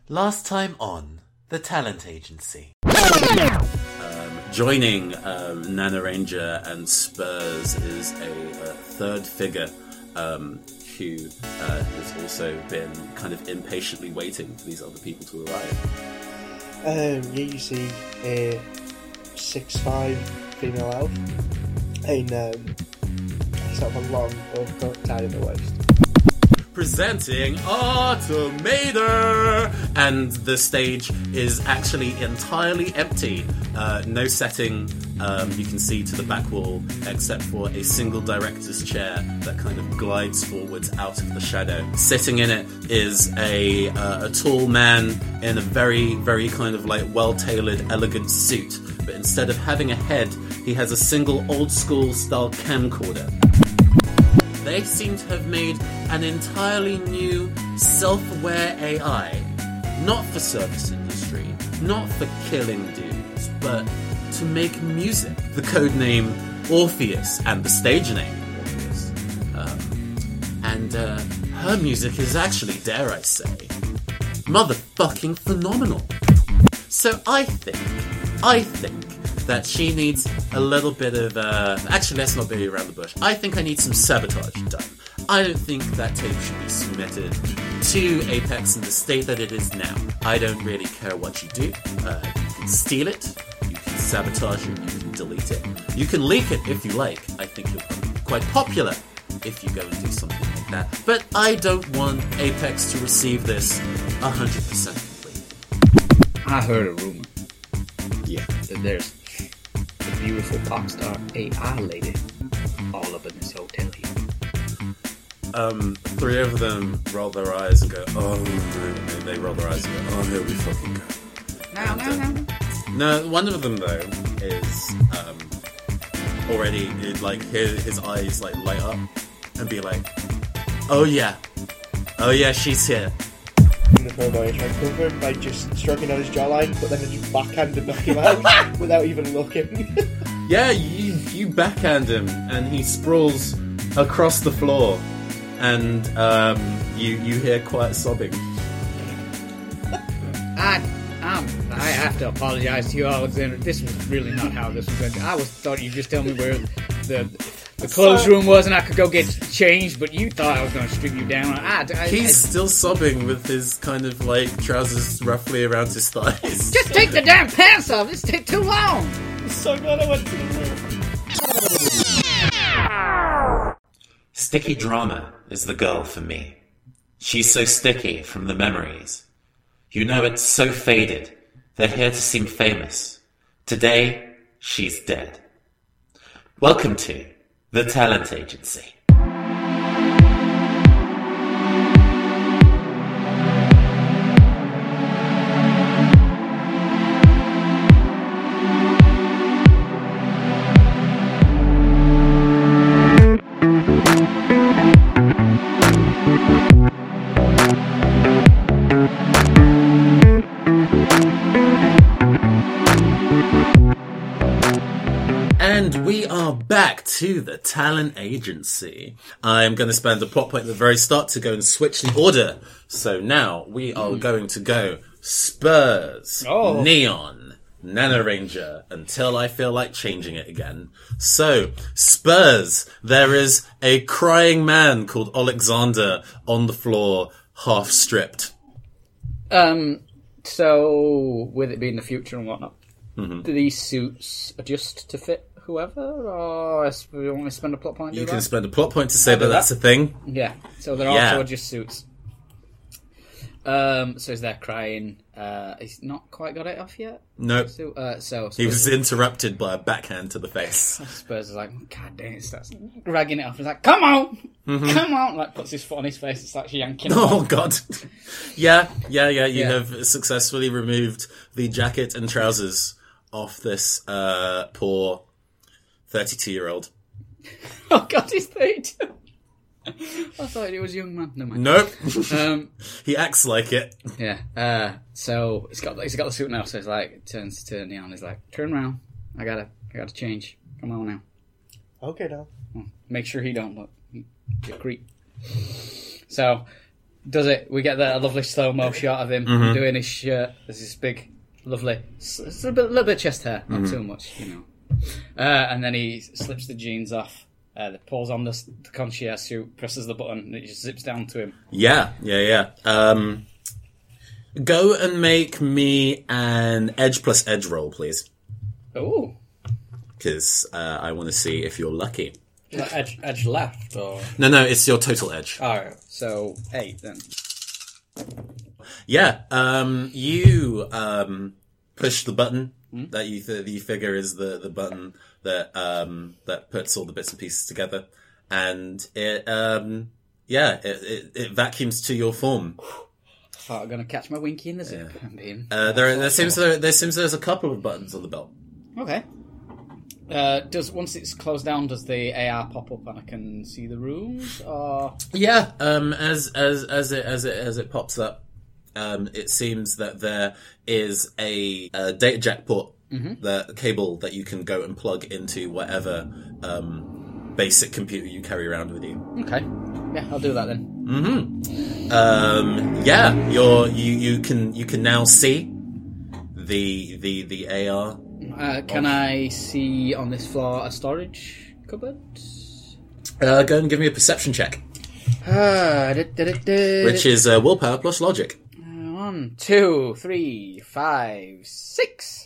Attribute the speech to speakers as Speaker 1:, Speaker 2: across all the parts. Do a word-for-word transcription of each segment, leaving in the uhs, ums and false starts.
Speaker 1: Last time on The Talent Agency. Um, joining um, NaNoRanger and Spurs is a, a third figure um, who uh, has also been kind of impatiently waiting for these other people to arrive.
Speaker 2: Um, yeah, you see a six foot five female elf in um, sort of a long overcoat tied at the waist.
Speaker 1: Presenting Automator! And the stage is actually entirely empty. Uh, no setting um, you can see to the back wall, except for a single director's chair that kind of glides forwards out of the shadow. Sitting in it is a, uh, a tall man in a very, very kind of like well-tailored, elegant suit. But instead of having a head, he has a single old-school style camcorder. They seem to have made an entirely new, self-aware A I. Not for service industry, not for killing dudes, but to make music. The codename Orpheus and the stage name Orpheus. Um, and uh, her music is actually, dare I say, motherfucking phenomenal. So I think, I think that she needs a little bit of, uh... Actually, let's not beat around the bush. I think I need some sabotage done. I don't think that tape should be submitted to Apex in the state that it is now. I don't really care what you do. Uh, you can steal it, you can sabotage it, you can delete it. You can leak it if you like. I think you're quite popular if you go and do something like that. But I don't want Apex to receive this one hundred percent complete.
Speaker 3: I heard a rumor.
Speaker 1: Yeah.
Speaker 3: That there's a beautiful pop star A I lady all up in this hotel here.
Speaker 1: Um, three of them roll their eyes and go, oh, no, no. They roll their eyes and go, oh, here we fucking go.
Speaker 3: No, no, no.
Speaker 1: No, one of them, though, is um, already, it, like, his, his eyes, like, light up and be like, oh, yeah. Oh, yeah, she's here.
Speaker 2: And the poor boy tried to cover him by just stroking on his jawline, but then just backhand and knock him out without even looking.
Speaker 1: Yeah, you, you backhand him, and he sprawls across the floor. And um, you you hear quiet sobbing.
Speaker 3: I um, I have to apologise to you all. This was really not how this was going to. I was thought you just tell me where the the clothes room was, and I could go get changed. But you thought I was going to strip you down. I, I,
Speaker 1: He's
Speaker 3: I,
Speaker 1: still sobbing with his kind of like trousers roughly around his thighs.
Speaker 3: Just take the damn pants off. This take too long.
Speaker 2: I'm so glad I went to the room.
Speaker 1: Sticky Drama is the girl for me. She's so sticky from the memories. You know it's so faded. They're here to seem famous. Today, she's dead. Welcome to The Talent Agency. And we are back to the Talent Agency. I'm going to spend a plot point at the very start to go and switch the order. So now we are going to go Spurs,
Speaker 3: Oh.
Speaker 1: Neon, NaNoRanger, until I feel like changing it again. So, Spurs, there is a crying man called Alexander on the floor, half stripped.
Speaker 3: Um. So, with it being the future and whatnot,
Speaker 1: Mm-hmm.
Speaker 3: do these suits adjust to fit whoever, or I sp- you want me to spend a plot point? to
Speaker 1: You
Speaker 3: do
Speaker 1: can
Speaker 3: that?
Speaker 1: spend a plot point to say
Speaker 3: I'll
Speaker 1: that
Speaker 3: do
Speaker 1: that's
Speaker 3: that.
Speaker 1: a thing.
Speaker 3: Yeah, so they're
Speaker 1: Yeah.
Speaker 3: also just suits. Um, so is there crying? Uh, he's not quite got it off yet.
Speaker 1: Nope.
Speaker 3: So, uh, so
Speaker 1: He was
Speaker 3: Spurs,
Speaker 1: interrupted by a backhand to the face.
Speaker 3: Spurs is like, God dang it, starts ragging it off. He's like, come on,
Speaker 1: Mm-hmm.
Speaker 3: come on! Like puts his foot on his face. It's like yanking. Him
Speaker 1: Oh
Speaker 3: off.
Speaker 1: god. Yeah, yeah, yeah. You
Speaker 3: Yeah.
Speaker 1: have successfully removed the jacket and trousers off this uh, poor thirty-two-year-old.
Speaker 3: Oh God, he's thirty-two. I thought he was a young man. No mind.
Speaker 1: Nope.
Speaker 3: Um,
Speaker 1: He acts like it.
Speaker 3: yeah. Uh, so he's got he's got the suit now. So he's like turns to Neon. He's like, turn around. I gotta I gotta change. Come on now.
Speaker 2: Okay, now.
Speaker 3: Make sure he don't look. You creep. So does it. We get the, a lovely slow-mo shot of him
Speaker 1: Mm-hmm.
Speaker 3: doing his shirt. There's this big, lovely... It's a bit, little bit of chest hair, not
Speaker 1: Mm-hmm.
Speaker 3: too much, you know. Uh, and then he slips the jeans off, uh, pulls on the, the concierge suit, presses the button, and it just zips down to him.
Speaker 1: Yeah, yeah, yeah. Um, go and make me an edge plus edge roll, please.
Speaker 3: Oh.
Speaker 1: Because uh, I want to see if you're lucky.
Speaker 4: Like edge, edge left, or...
Speaker 1: No, no, it's your total edge.
Speaker 4: Alright.
Speaker 3: So, eight, then.
Speaker 1: Yeah, um, you um, push the button that you th- that you figure is the, the button that um, that puts all the bits and pieces together, and it um, yeah it, it, it vacuums to your form.
Speaker 3: Thought I'm going to catch my winky in the zip. I'm being...
Speaker 1: Uh, there there seems there, there seems there's a couple of buttons on the belt.
Speaker 3: Okay. Uh, does once it's closed down, does the A R pop up and I can see the rooms? Or
Speaker 1: Yeah, um, as as as it as it as it pops up, um, it seems that there is a, a data jack port, the cable that you can go and plug into whatever um, basic computer you carry around with you.
Speaker 3: okay, yeah, I'll do that then.
Speaker 1: Um, yeah, you're you you can you can now see the the the A R.
Speaker 3: Uh, can I see on this floor a storage cupboard?
Speaker 1: Uh, go and give me a perception check,
Speaker 3: Ah, da, da, da, da.
Speaker 1: which is uh, willpower plus logic.
Speaker 3: One, two, three, five, six.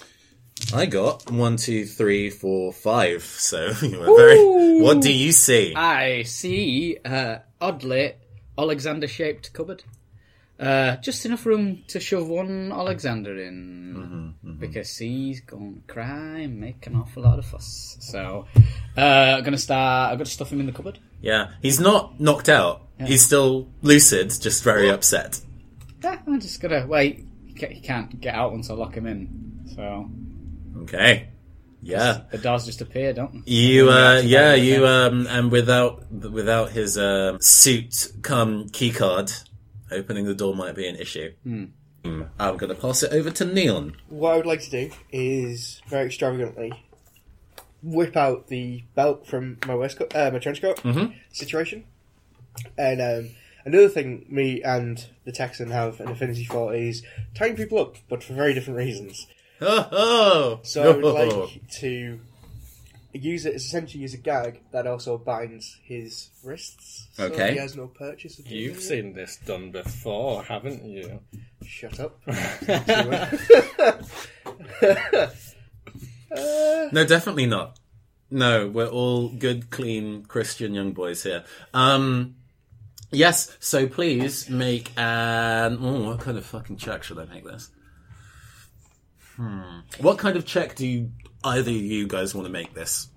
Speaker 1: I got one, two, three, four, five. So you were very. What do you see?
Speaker 3: I see uh, oddly Alexander-shaped cupboard. Uh, just enough room to shove one Alexander in,
Speaker 1: Mm-hmm, mm-hmm.
Speaker 3: because he's going to cry and make an awful lot of fuss. So, uh, I'm gonna start. I'm gonna stuff him in the cupboard.
Speaker 1: Yeah, he's not knocked out.
Speaker 3: Yeah.
Speaker 1: He's still lucid, just very upset.
Speaker 3: Yeah, I'm just gonna wait. He ca- he can't get out once I lock him in. So
Speaker 1: Okay. Yeah.
Speaker 3: the doors just appear, don't they?
Speaker 1: You, uh,
Speaker 3: Yeah,
Speaker 1: yeah,
Speaker 3: yeah.
Speaker 1: you, um, and without without his um, suit come keycard, opening the door might be an issue.
Speaker 3: Hmm.
Speaker 1: Um, I'm going to pass it over to Neon.
Speaker 2: What I would like to do is very extravagantly whip out the belt from my waistcoat, uh, my trench coat
Speaker 1: Mhm.
Speaker 2: situation. And um, another thing me and the Texan have an affinity for is tying people up, but for very different reasons.
Speaker 1: Oh, oh.
Speaker 2: So I would like to use it as essentially use a gag that also binds his wrists. So
Speaker 1: Okay.
Speaker 2: he has no purchase of
Speaker 4: You've seen this done before, haven't you?
Speaker 2: Shut up.
Speaker 1: No, definitely not. No, we're all good, clean Christian young boys here. Um, yes, so please make an... Oh, what kind of fucking check should I make this? Hmm. What kind of check do you, either of you guys want to make this?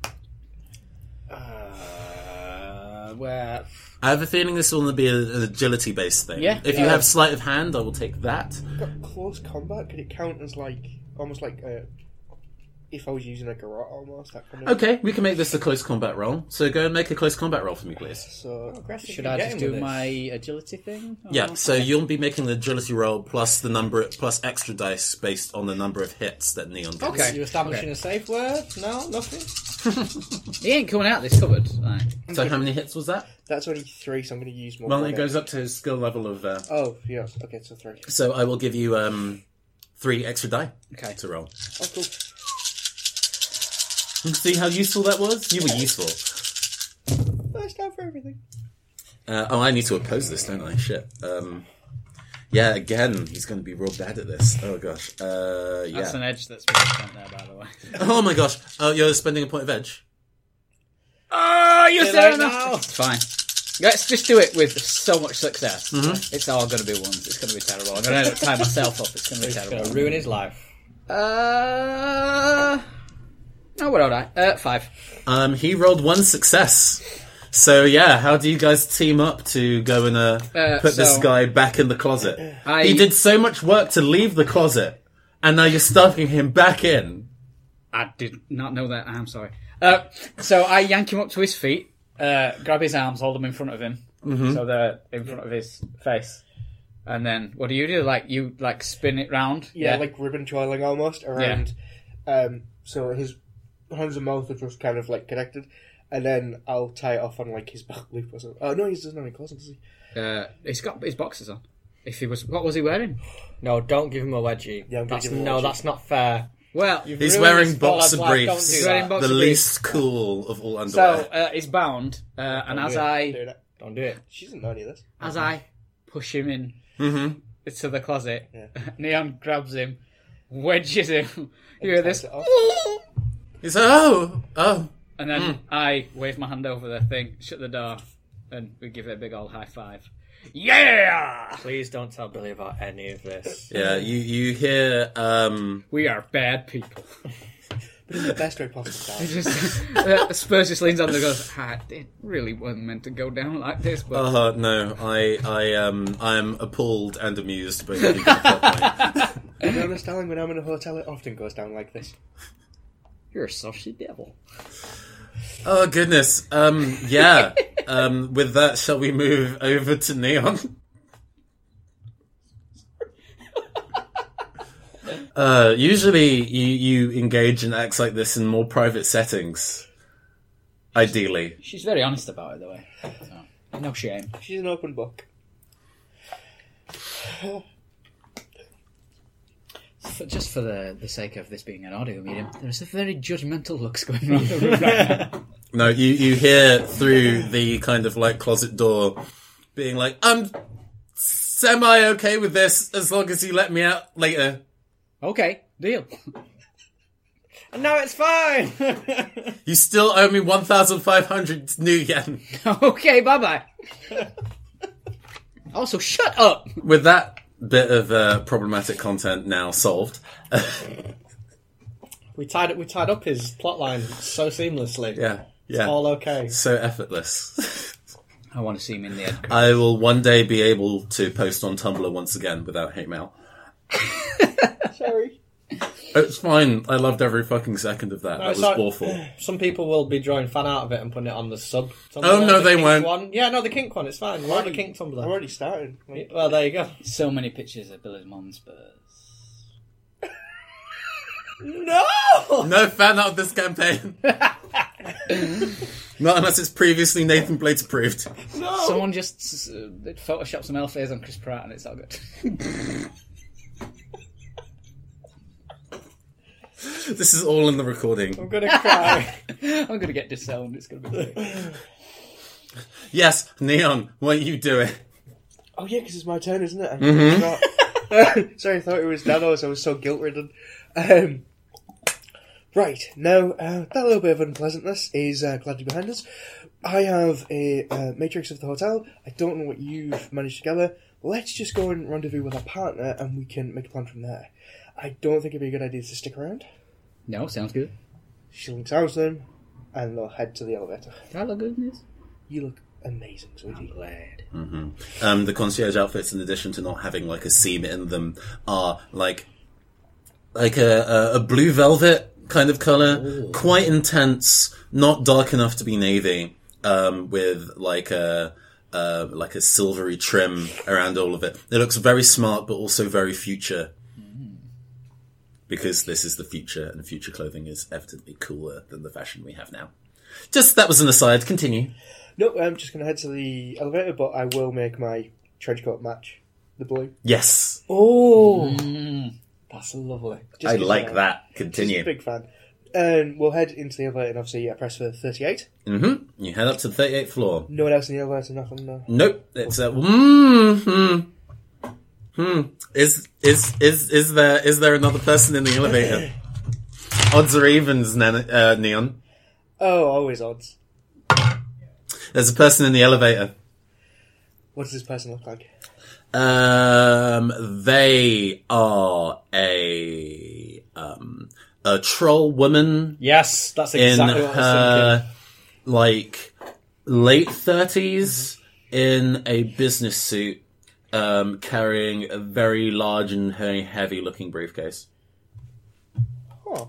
Speaker 3: Uh, where?
Speaker 1: I have a feeling this will be a- an agility-based thing.
Speaker 3: Yeah.
Speaker 1: If you
Speaker 2: Yeah.
Speaker 1: have sleight of hand, I will take that.
Speaker 2: Got close combat. Could it count as like almost like a, if I was using a garrote almost that kind of?
Speaker 1: Okay, we can make this a close combat roll. So go and make a close combat roll for me, please.
Speaker 2: So
Speaker 3: Should I just do my agility thing?
Speaker 1: Yeah,
Speaker 3: Or-
Speaker 1: so you'll be making the agility roll plus the number plus extra dice based on the number of hits that Neon gets.
Speaker 3: Okay.
Speaker 4: You establishing
Speaker 3: Okay.
Speaker 4: a safe word? No, nothing.
Speaker 3: He ain't coming out this cupboard. Right.
Speaker 1: So how many hits was that?
Speaker 2: that's only three, so I'm going to use more.
Speaker 1: Well,
Speaker 2: for
Speaker 1: it
Speaker 2: it.
Speaker 1: goes up to his skill level of... Uh,
Speaker 2: Oh yes. Okay, so three.
Speaker 1: so I will give you um, three extra die
Speaker 3: Okay.
Speaker 1: to roll.
Speaker 2: Oh, cool.
Speaker 1: See how useful that was? You were useful.
Speaker 2: First time for everything.
Speaker 1: Uh, oh, I need to oppose this, don't I? Shit. Um, yeah, again, he's going to be real bad at this. Oh, gosh. Uh, yeah.
Speaker 3: That's an edge that's been spent there, by the way.
Speaker 1: Oh, my gosh. Oh, you're spending a point of edge?
Speaker 3: Oh, you
Speaker 4: Too
Speaker 3: said
Speaker 4: late
Speaker 3: enough.
Speaker 4: now.
Speaker 3: It's fine. Let's just do it with so much success.
Speaker 1: Mm-hmm.
Speaker 3: It's all going to be ones. It's going to be terrible. I'm going to end up tying myself up. It's going to be
Speaker 4: It's
Speaker 3: terrible.
Speaker 4: going to ruin his life.
Speaker 3: Uh, oh, what would I? Uh, five.
Speaker 1: Um, he rolled one success. So, yeah, how do you guys team up to go and uh,
Speaker 3: Uh,
Speaker 1: put this
Speaker 3: so-
Speaker 1: guy back in the closet?
Speaker 3: I-
Speaker 1: He did so much work to leave the closet, and now you're stuffing him back in.
Speaker 3: I did not know that. I'm sorry. Uh, so I yank him up to his feet, uh, grab his arms, hold them in front of him,
Speaker 1: Mm-hmm.
Speaker 3: so they're in front of his face. And then, what do you do? Like, you, like, spin it round?
Speaker 2: Yeah, like ribbon twirling almost around. Um, so his hands and mouth are just kind of like connected, and then I'll tie it off on like his back loop or something. Oh no, he doesn't have any clothes, does he?
Speaker 3: Uh, he's got his boxers on. If he was, what was he wearing?
Speaker 4: No, don't give him a wedgie.
Speaker 2: Yeah, I'm gonna
Speaker 4: that's,
Speaker 2: give him a
Speaker 4: no,
Speaker 2: wedgie.
Speaker 4: that's not fair.
Speaker 3: Well,
Speaker 4: You've
Speaker 1: He's
Speaker 4: ruined
Speaker 1: wearing
Speaker 4: his whole
Speaker 1: boxer
Speaker 4: life. Don't
Speaker 1: briefs.
Speaker 4: do
Speaker 3: He's wearing
Speaker 4: that.
Speaker 3: boxer
Speaker 1: The
Speaker 3: briefs.
Speaker 1: least cool of all
Speaker 3: So
Speaker 1: underwear.
Speaker 3: uh, he's bound, uh, and as
Speaker 4: do it.
Speaker 3: I
Speaker 2: Doing it.
Speaker 4: Don't do it.
Speaker 2: She doesn't know any of this.
Speaker 3: as I push him in
Speaker 1: Mm-hmm.
Speaker 3: to the closet,
Speaker 2: Yeah.
Speaker 3: Neon grabs him, wedges him. You hear this?
Speaker 2: Ties it off.
Speaker 1: He's like, oh, oh.
Speaker 3: And then I wave my hand over the thing, shut the door, and we give it a big old high five. Yeah!
Speaker 4: Please don't tell Billy about any of this.
Speaker 1: Yeah, you, you hear, um...
Speaker 3: We are bad people.
Speaker 2: But in the best way possible.
Speaker 3: He just, uh, Spurs just leans on there and goes, ah, it really wasn't meant to go down like this, but...
Speaker 1: Uh, no, I, I, um, I am appalled and amused by the plot line.
Speaker 2: To be honest, darling, when I'm in a hotel, it often goes down like this.
Speaker 3: You're a saucy devil.
Speaker 1: Oh, goodness. Um, yeah. um, with that, shall we move over to Neon? Uh, usually you, you engage in acts like this in more private settings. Ideally.
Speaker 3: She's very honest about it, the way. So, no shame.
Speaker 2: She's an open book.
Speaker 3: For, just for the, the sake of this being an audio medium, there's a very judgmental looks going on the room right now.
Speaker 1: No, you, you hear through the kind of like closet door being like, I'm semi okay with this as long as you let me out later.
Speaker 3: Okay, deal.
Speaker 4: And now it's fine!
Speaker 1: You still owe me one thousand five hundred new yen.
Speaker 3: Okay, bye-bye. Also, shut up!
Speaker 1: With that bit of uh, problematic content now solved.
Speaker 4: we tied we tied up his plotline so seamlessly.
Speaker 1: Yeah, yeah.
Speaker 4: All okay.
Speaker 1: So effortless.
Speaker 3: I want to see him in the end.
Speaker 1: I will one day be able to post on Tumblr once again without hate mail.
Speaker 2: Sorry.
Speaker 1: It's fine. I loved every fucking second of that.
Speaker 4: No,
Speaker 1: that was
Speaker 4: sorry.
Speaker 1: awful.
Speaker 4: Some people will be drawing fan out of it and putting it on the sub. Tumblr,
Speaker 1: Oh, no,
Speaker 4: the
Speaker 1: they
Speaker 4: kink
Speaker 1: won't.
Speaker 4: One. Yeah, no, the kink one. It's fine. We're on the kink
Speaker 2: I'm
Speaker 4: Tumblr.
Speaker 2: already starting.
Speaker 4: Well, there you go.
Speaker 3: So many pictures of Billy's mum Spurs.
Speaker 4: No!
Speaker 1: No fan out of this campaign. Not unless it's previously Nathan Blades approved.
Speaker 4: No!
Speaker 3: Someone just uh, photoshopped some elf ears on Chris Pratt and it's all good.
Speaker 1: This is all in the recording.
Speaker 4: I'm gonna cry.
Speaker 3: I'm going to get disowned. It's going to be great.
Speaker 1: Yes, Neon, what are you doing?
Speaker 2: Oh yeah, because it's my turn, isn't it? I
Speaker 1: Mhm.
Speaker 2: forgot. Sorry, I thought it was Dano's. I was so guilt-ridden. Um, right, now, uh, that little bit of unpleasantness is uh, gladly behind us. I have a uh, matrix of the hotel. I don't know what you've managed to gather. Let's just go and rendezvous with our partner and we can make a plan from there. I don't think it'd be a good idea to stick around.
Speaker 3: No, sounds good.
Speaker 2: She links arms with them and they'll head to the elevator.
Speaker 3: Do I look good in this?
Speaker 2: You look amazing,
Speaker 3: I'm
Speaker 2: sweetie.
Speaker 3: glad.
Speaker 1: Mm-hmm. Um, the concierge outfits, in addition to not having like a seam in them, are like like a, a, a blue velvet kind of color,
Speaker 3: Ooh.
Speaker 1: quite intense, not dark enough to be navy, um, with like a uh, like a silvery trim around all of it. It looks very smart, but also very future. Because this is the future, and future clothing is evidently cooler than the fashion we have now. Just, that was an aside. Continue.
Speaker 2: No, I'm just going to head to the elevator, but I will make my trench coat match the blue.
Speaker 1: Yes.
Speaker 4: Oh,
Speaker 3: Mm.
Speaker 4: that's lovely.
Speaker 2: Just
Speaker 1: I
Speaker 2: 'cause,
Speaker 1: like
Speaker 2: uh,
Speaker 1: that.
Speaker 2: She's
Speaker 1: Continue.
Speaker 2: a big fan. And we'll head into the elevator and obviously yeah, press for thirty-eight.
Speaker 1: Mm-hmm. You head up to the thirty-eighth floor.
Speaker 2: No one else in the elevator, nothing, no.
Speaker 1: Nope. It's a... Mm, hmm. Hmm. Is, is, is, is there, is there another person in the elevator? Odds or evens, Nan- uh, Neon?
Speaker 2: Oh, always odds.
Speaker 1: There's a person in the elevator.
Speaker 2: What does this person look like?
Speaker 1: Um, they are a, um, a troll woman
Speaker 4: Yes, that's
Speaker 1: in
Speaker 4: exactly what I was
Speaker 1: her,
Speaker 4: thinking.
Speaker 1: like, late thirties in a business suit, um, carrying a very large and very heavy looking briefcase.
Speaker 2: Oh.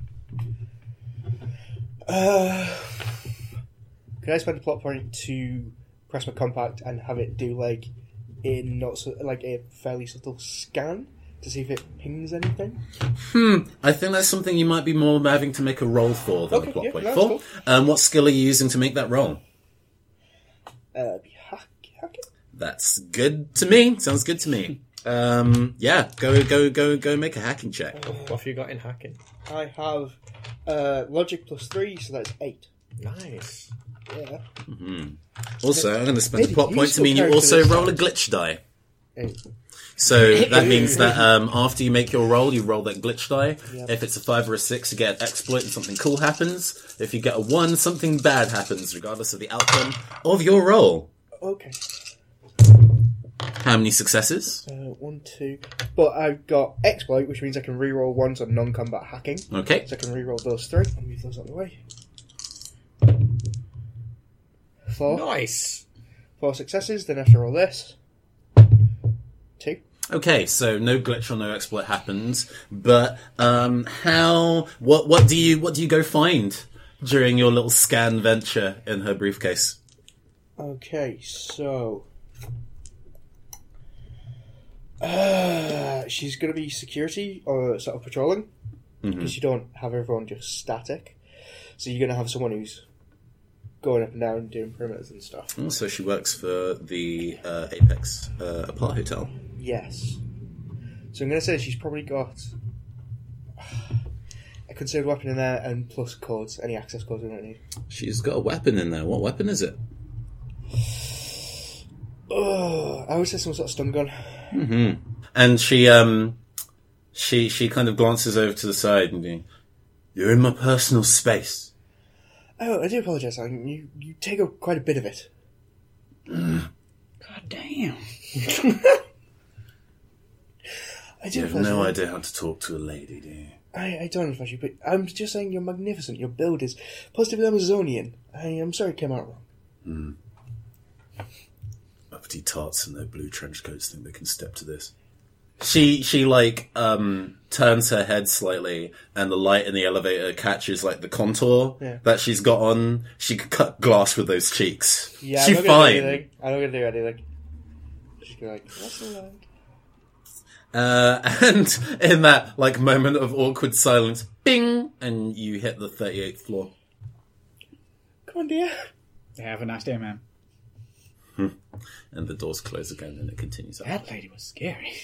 Speaker 2: Uh, can I spend a plot point to press my compact and have it do like a not so, like a fairly subtle scan to see if it pings anything?
Speaker 1: Hmm, I think that's something you might be more having to make a roll for than
Speaker 2: Okay,
Speaker 1: a plot
Speaker 2: yeah,
Speaker 1: point
Speaker 2: that's
Speaker 1: for.
Speaker 2: cool.
Speaker 1: Um, what skill are you using to make that roll?
Speaker 2: Uh, be hack, hack it?
Speaker 1: That's good to me. Sounds good to me. Um, yeah, go, go, go, go make a hacking check.
Speaker 4: What have you got in hacking?
Speaker 2: I have uh, logic plus three, so that's eight.
Speaker 4: Nice.
Speaker 2: Yeah.
Speaker 1: Also, I'm going to spend a
Speaker 2: Maybe
Speaker 1: plot point to
Speaker 2: useful
Speaker 1: mean you
Speaker 2: character
Speaker 1: also
Speaker 2: this
Speaker 1: roll a
Speaker 2: time.
Speaker 1: glitch die.
Speaker 2: Eight.
Speaker 1: So that means that um, after you make your roll, you roll that glitch die.
Speaker 2: Yep.
Speaker 1: If it's a five or a six, you get an exploit and something cool happens. If you get a one, something bad happens, regardless of the outcome of your roll.
Speaker 2: Okay.
Speaker 1: How many successes?
Speaker 2: Uh, one, two. But I've got exploit, which means I can reroll ones on non-combat hacking.
Speaker 1: Okay.
Speaker 2: So I can reroll those three. I'll move those out of the way. Four.
Speaker 4: Nice.
Speaker 2: Four successes. Then I have to roll this. Two.
Speaker 1: Okay, so no glitch or no exploit happens, but um, how? What? What do you? What do you go find during your little scan venture in her briefcase?
Speaker 2: Okay, so uh, she's going to be security or sort of patrolling because you don't have everyone just static. So you're going to have someone who's going up and down doing perimeters and stuff.
Speaker 1: Oh, so she works for the uh, Apex uh, Apart Hotel.
Speaker 2: Yes. So I'm going to say she's probably got a concealed weapon in there and plus codes, any access codes we don't need.
Speaker 1: She's got a weapon in there. What weapon is it?
Speaker 2: Oh, I would say some sort of stun gun.
Speaker 1: Mm-hmm. And she, um, she, she kind of glances over to the side and goes, "You're in my personal space."
Speaker 2: Oh, I do apologise, Alan. You, you take up quite a bit of it.
Speaker 3: God damn.
Speaker 2: I do
Speaker 1: You have
Speaker 2: apologise.
Speaker 1: no idea how to talk to a lady, do you?
Speaker 2: I, I don't advise you, but I'm just saying you're magnificent. Your build is positively Amazonian. I am sorry it came out wrong.
Speaker 1: Uppity tarts in their blue trench coats think they can step to this. She, she like, um, turns her head slightly and the light in the elevator catches, like, the contour
Speaker 2: Yeah.
Speaker 1: that she's got on. She could cut glass with those cheeks.
Speaker 2: Yeah,
Speaker 1: She's
Speaker 2: I'm not gonna
Speaker 1: fine.
Speaker 2: do anything. I'm not gonna do anything. Just be like, that's alright.
Speaker 1: Uh, and in that, like, moment of awkward silence, bing! And you hit the thirty-eighth floor.
Speaker 2: Come on, dear.
Speaker 3: Have a nice day, man.
Speaker 1: And the doors close again and it continues up.
Speaker 3: That lady was scary.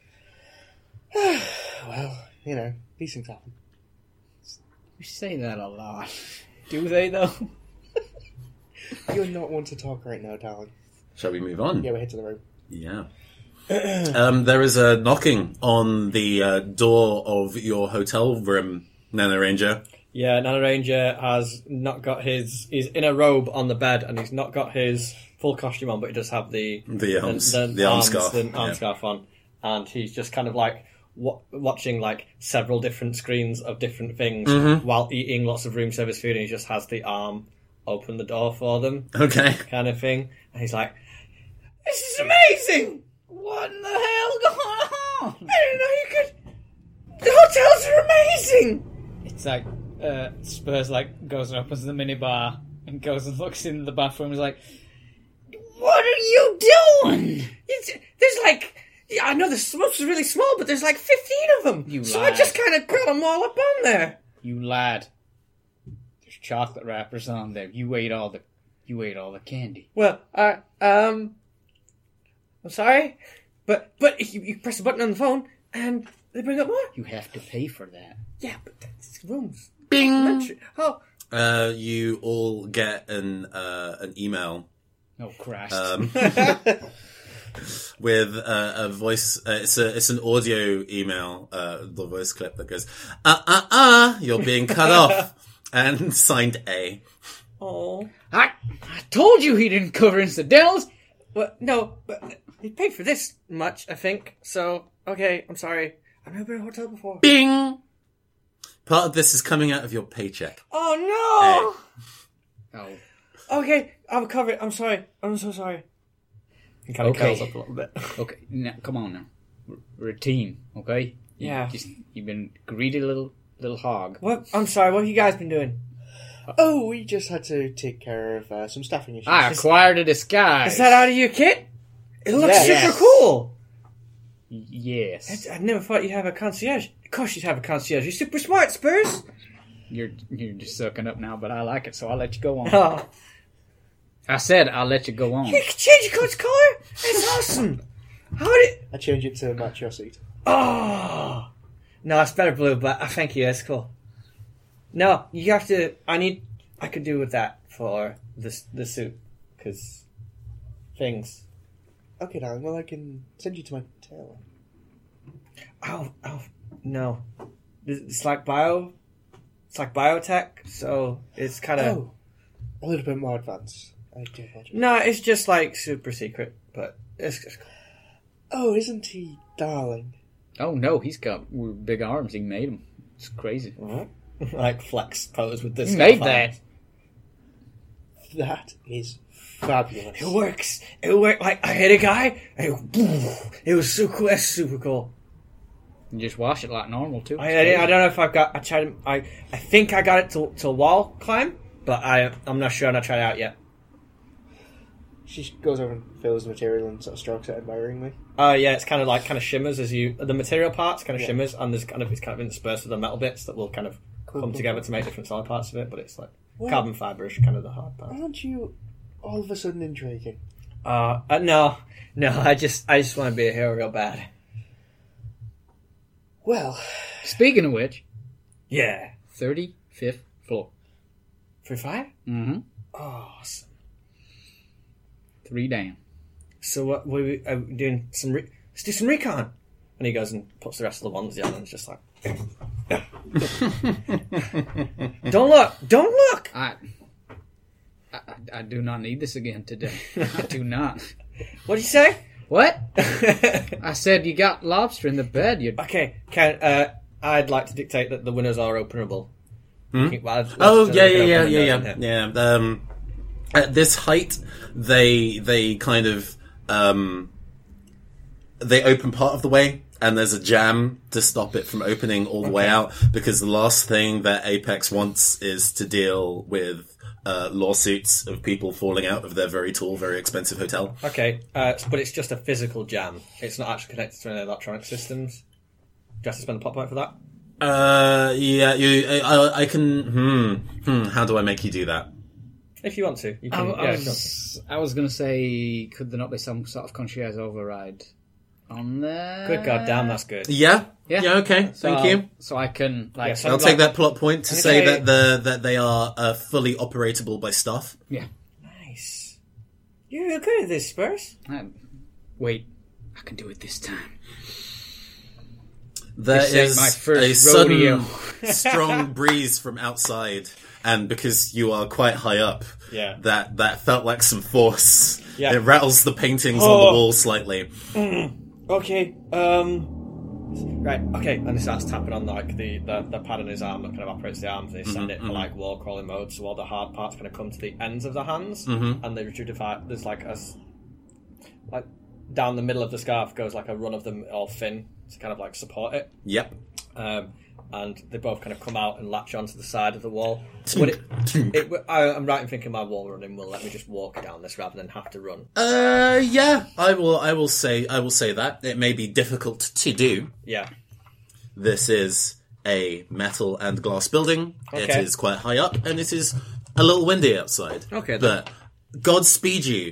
Speaker 2: Well, you know, these things happen.
Speaker 3: You say that a lot. Do they, though?
Speaker 2: You're not one to talk right now, darling.
Speaker 1: Shall we move on?
Speaker 2: Yeah, we head to the room.
Speaker 1: Yeah. um, there is a knocking on the uh, door of your hotel room, Nano Ranger.
Speaker 4: Yeah, Nano Ranger has not got his... He's in a robe on the bed, and he's not got his full costume on, but he does have the...
Speaker 1: The arms.
Speaker 4: The,
Speaker 1: The arm
Speaker 4: arms,
Speaker 1: scarf,
Speaker 4: The arm
Speaker 1: yeah.
Speaker 4: scarf on. And he's just kind of like wa- watching like several different screens of different things
Speaker 1: Mm-hmm.
Speaker 4: while eating lots of room service food, and he just has the arm open the door for them,
Speaker 1: Okay.
Speaker 4: kind of thing. And he's like, "This is amazing!
Speaker 3: What in the hell going on?
Speaker 4: I didn't know you could... The hotels are amazing!"
Speaker 3: It's like, uh, Spurs, like, goes and opens the minibar and goes and looks in the bathroom and is like, what are you doing?
Speaker 4: It's, there's like... Yeah, I know the smokes are really small, but there's like fifteen of them.
Speaker 3: You
Speaker 4: so
Speaker 3: lied.
Speaker 4: I just kind of got them all up on there.
Speaker 3: You lad. There's chocolate wrappers on there. You ate all the, you ate all the candy.
Speaker 4: Well, uh, um... I'm sorry, but but you, you press a button on the phone, and they bring up more.
Speaker 3: You have to pay for that.
Speaker 4: Yeah, but that's rooms.
Speaker 1: Bing!
Speaker 4: Oh,
Speaker 1: Uh, you all get an uh, an email
Speaker 3: Oh, Christ.
Speaker 1: um, with uh, a voice. Uh, it's a it's an audio email. Uh, the voice clip that goes, "Uh uh uh, you're being cut off," and signed A.
Speaker 4: oh.
Speaker 3: I, I told you he didn't cover incidentals.
Speaker 4: Well, no, but he paid for this much, I think. So, okay, I'm sorry. I've never been in a hotel before.
Speaker 1: Bing! Part of this is coming out of your paycheck.
Speaker 4: Oh no!
Speaker 3: Oh.
Speaker 4: Okay, I'll cover it. I'm sorry. I'm so sorry. He kind of
Speaker 3: Okay.
Speaker 4: curls up a little bit.
Speaker 3: Okay, now, come on now. We're- We're a team, okay? You
Speaker 4: Yeah.
Speaker 3: Just, you've been greedy little little hog.
Speaker 4: What? I'm sorry. What have you guys been doing?
Speaker 2: Oh, we just had to take care of uh, some staffing issues.
Speaker 3: I acquired a disguise.
Speaker 4: Is that out of your kit? It looks
Speaker 2: Yes.
Speaker 4: super cool.
Speaker 3: Yes.
Speaker 4: I, I never thought you'd have a concierge. Of course you'd have a concierge. You're super smart, Spurs.
Speaker 3: You're you're just sucking up now, but I like it, so I'll let you go on.
Speaker 4: Oh.
Speaker 3: I said I'll let you go on.
Speaker 4: You can change your coat's colour? It's awesome! How did...
Speaker 2: I change it to match your suit.
Speaker 4: Oh! No, it's better blue, but uh, thank you, that's cool. No, you have to... I need... I could do with that for the, the suit, because... Things.
Speaker 2: Okay, darling, well, I can send you to my tailor.
Speaker 4: Oh, oh, no. It's like bio... It's like biotech, so it's kind of...
Speaker 2: Oh, a little bit more advanced. I do apologize.
Speaker 4: No, it's just like super secret, but it's just...
Speaker 2: Oh, isn't he darling?
Speaker 3: Oh no, he's got big arms. He made them. It's crazy.
Speaker 4: like flex pose with this.
Speaker 3: He made that.
Speaker 2: That is fabulous.
Speaker 4: It works. It worked. Like I hit a guy, and it, it was so cool. That's super cool.
Speaker 3: You just wash it like normal too.
Speaker 4: I, I, I don't know if I've got. I tried. I I think I got it to to wall climb, but I I'm not sure. I've not tried it out yet.
Speaker 2: She goes over and fills the material and sort of strokes it admiringly.
Speaker 4: Oh uh, yeah, it's kind of like kind of shimmers as you the material parts kind of
Speaker 2: Yeah.
Speaker 4: shimmers, and there's kind of it's kind of interspersed with the metal bits that will kind of
Speaker 2: Cool,
Speaker 4: come
Speaker 2: cool,
Speaker 4: together
Speaker 2: cool.
Speaker 4: to make different solid parts of it. But it's like
Speaker 2: Well-
Speaker 4: carbon fibre is kind of the hard part.
Speaker 2: Aren't you all of a sudden intriguing?
Speaker 4: Uh, uh no, no, I just I just want to be a hero real bad.
Speaker 2: Well,
Speaker 3: Speaking of which,
Speaker 4: Yeah,
Speaker 3: thirty-fifth floor.
Speaker 4: free fire.
Speaker 3: Mm-hmm.
Speaker 4: Awesome.
Speaker 3: Three down.
Speaker 4: So what we are we doing some re- let's do some recon. And he goes and puts the rest of the ones down and it's just like don't look, don't look.
Speaker 3: I, I, I do not need this again today. I do not.
Speaker 4: What'd you say?
Speaker 3: What? I said you got lobster in the bed. You.
Speaker 4: Okay, can uh, I'd like to dictate that the windows are openable.
Speaker 1: Hmm?
Speaker 4: Okay, well, I'd-
Speaker 1: Oh
Speaker 4: so
Speaker 1: yeah,
Speaker 4: we can
Speaker 1: yeah, yeah,
Speaker 4: open
Speaker 1: yeah,
Speaker 4: windows
Speaker 1: yeah,
Speaker 4: in here.
Speaker 1: yeah. Um, at this height, they they kind of um, they open part of the way, and there's a jam to stop it from opening all the way out. Because the last thing that Apex wants is to deal with uh, lawsuits of people falling out of their very tall, very expensive hotel.
Speaker 4: Okay, uh, but it's just a physical jam. It's not actually connected to any electronic systems. Do you have to spend a pop point for that?
Speaker 1: Uh, yeah, you. I, I, I can. Hmm, hmm. How do I make you do that?
Speaker 4: If you want to, you
Speaker 3: I,
Speaker 4: can.
Speaker 3: I
Speaker 4: yeah,
Speaker 3: was, I was going to say, could there not be some sort of concierge override on there?
Speaker 4: Good God damn, that's good.
Speaker 1: Yeah,
Speaker 3: Yeah.
Speaker 1: yeah. Okay,
Speaker 3: So,
Speaker 1: thank you.
Speaker 3: So I can like.
Speaker 4: Yeah, so-
Speaker 1: I'll
Speaker 4: like-
Speaker 1: take that plot point to
Speaker 4: I'm
Speaker 1: say
Speaker 4: gonna
Speaker 1: that the that they are uh, fully operatable by staff.
Speaker 3: yeah.
Speaker 4: Nice. You're good at this, Spurs.
Speaker 3: I- wait, I can do it this time.
Speaker 1: There
Speaker 3: This ain't
Speaker 1: is
Speaker 3: my first
Speaker 1: a
Speaker 3: rodeo.
Speaker 1: sudden strong breeze from outside, and because you are quite high up,
Speaker 4: Yeah.
Speaker 1: that that felt like some force.
Speaker 4: Yeah.
Speaker 1: It rattles the paintings on
Speaker 4: Oh.
Speaker 1: the wall slightly.
Speaker 4: Okay, um... Right, okay, and he starts tapping on like the, the, the pad on his arm that kind of operates the arms, and he send it for like wall crawling mode, so all the hard parts kind of come to the ends of the hands, and they retrudify. There's like a s- like down the middle of the scarf goes like a run of them all fin to kind of like support it,
Speaker 1: Yep.
Speaker 4: um, and they both kind of come out and latch onto the side of the wall. Would it, it, I, I'm right in thinking my wall running will let me just walk down this rather than have to run.
Speaker 1: Uh, yeah. I will. I will say. I will say that it may be difficult to do.
Speaker 4: Yeah.
Speaker 1: This is a metal and glass building. It
Speaker 4: Okay.
Speaker 1: is quite high up, and it is a little windy outside.
Speaker 4: Okay, then.
Speaker 1: But Godspeed you.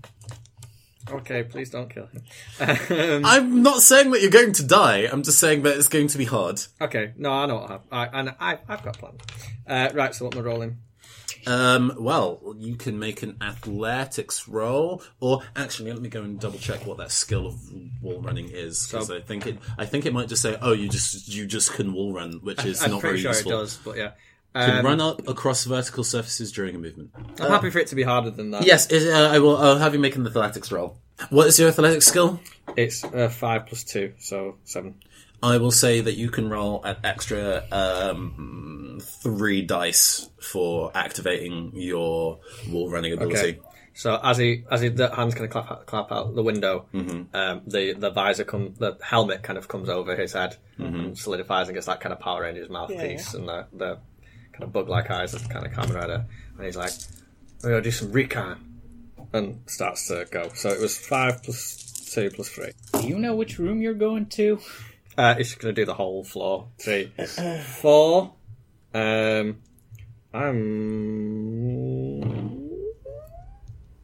Speaker 4: Okay, please don't kill him. Um,
Speaker 1: I'm not saying that you're going to die. I'm just saying that it's going to be hard.
Speaker 4: Okay, no, I know what I have. I, and I, I've got a plan. Uh, right, so what am I rolling?
Speaker 1: Um, well, you can make an athletics roll, or actually, let me go and double check what that skill of wall running is, because
Speaker 4: So-
Speaker 1: I think it. I think it might just say, "Oh, you just you just can wall run," which is
Speaker 4: I'm
Speaker 1: not
Speaker 4: pretty
Speaker 1: very
Speaker 4: sure
Speaker 1: useful.
Speaker 4: it does, but yeah.
Speaker 1: Can
Speaker 4: Um,
Speaker 1: run up across vertical surfaces during a movement.
Speaker 4: I'm happy for it to be harder than that.
Speaker 1: Yes, it, uh, I will. I'll have you make an athletics roll. What is your athletics skill?
Speaker 4: It's uh, five plus two, so seven.
Speaker 1: I will say that you can roll an extra um, three dice for activating your wall running ability.
Speaker 4: Okay. So as he as he the hands kind of clap out, clap out the window, um, the the visor come the helmet kind of comes over his head and solidifies and gets that kind of Power Rangers mouthpiece and the the kind of bug like eyes that's kind of Kamen Rider, and he's like, "We're gonna do some recon," and starts to go. So it was five plus two plus three.
Speaker 3: Do you know which room you're going to?
Speaker 4: Uh, it's going to do the whole floor. Three, four. Um, I'm